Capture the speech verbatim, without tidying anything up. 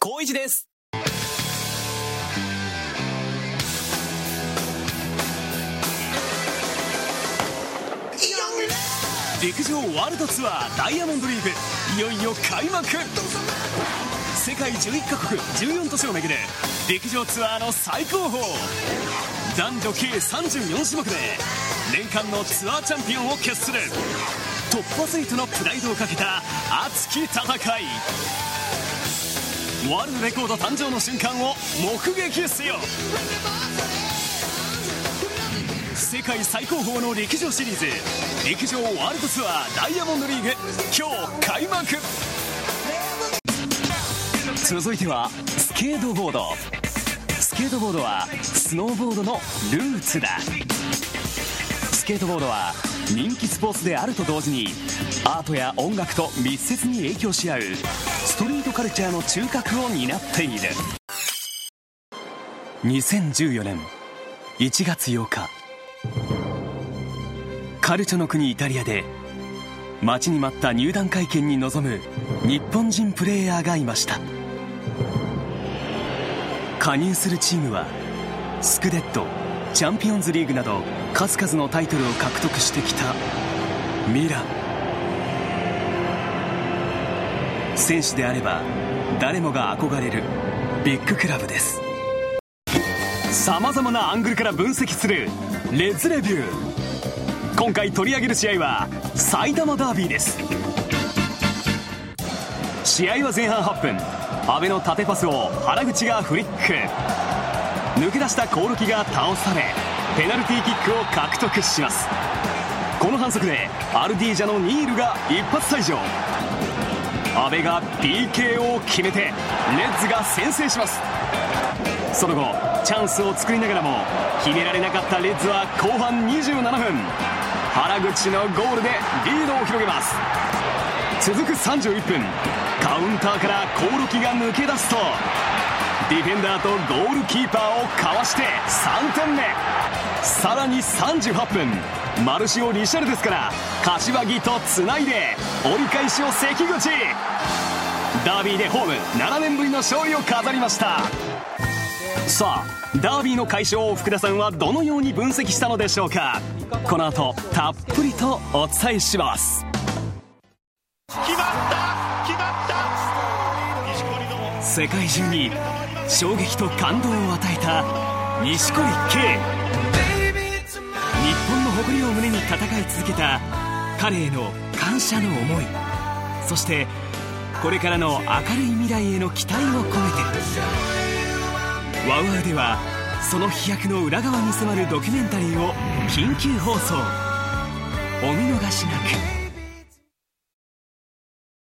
光一です。陸上ワールドツアーダイヤモンドリーグ、いよいよ開幕。世界じゅういっカ国じゅうよん都市を巡る陸上ツアーの最高峰、男女計さんじゅうよん種目で年間のツアーチャンピオンを決するトップアスリートのプライドをかけた熱き戦い。ワールドレコード誕生の瞬間を目撃せよ。世界最高峰の陸上シリーズ、陸上ワールドツアーダイヤモンドリーグ、今日開幕。続いてはスケートボード。スケートボードはスノーボードのルーツだ。スケートボードは人気スポーツであると同時にアートや音楽と密接に影響し合うストリートカルチャーの中核を担っている。にせんじゅうよねんいちがつようか、カルチョの国イタリアで待ちに待った入団会見に臨む日本人プレーヤーがいました。加入するチームはスクデット、チャンピオンズリーグなど数々のタイトルを獲得してきたミラン。選手であれば誰もが憧れるビッグクラブです。さまざまなアングルから分析するレッズレビュー。今回取り上げる試合は埼玉ダービーです。試合は前半はっぷん、阿部の縦パスを原口がフリック。抜け出した興梠が倒されペナルティーキックを獲得します。この反則でアルディージャのニールが一発退場。阿部が ピーケー を決めてレッズが先制します。その後チャンスを作りながらも決められなかったレッズは後半にじゅうななふん、原口のゴールでリードを広げます。続くさんじゅういっぷん、カウンターから興梠が抜け出すとディフェンダーとゴールキーパーをかわしてさんてんめ。さらにさんじゅうはっぷん、マルシオ・リシャルデスから柏木とつないで折り返しを関口。ダービーでホームななねんぶりの勝利を飾りました。さあダービーの快勝を福田さんはどのように分析したのでしょうか。この後たっぷりとお伝えします。 決まった決まった。 世界中に衝撃と感動を与えた錦織圭。日本の誇りを胸に戦い続けた彼への感謝の思い、そしてこれからの明るい未来への期待を込めて、ワウワウではその飛躍の裏側に迫るドキュメンタリーを緊急放送。お見逃しなく。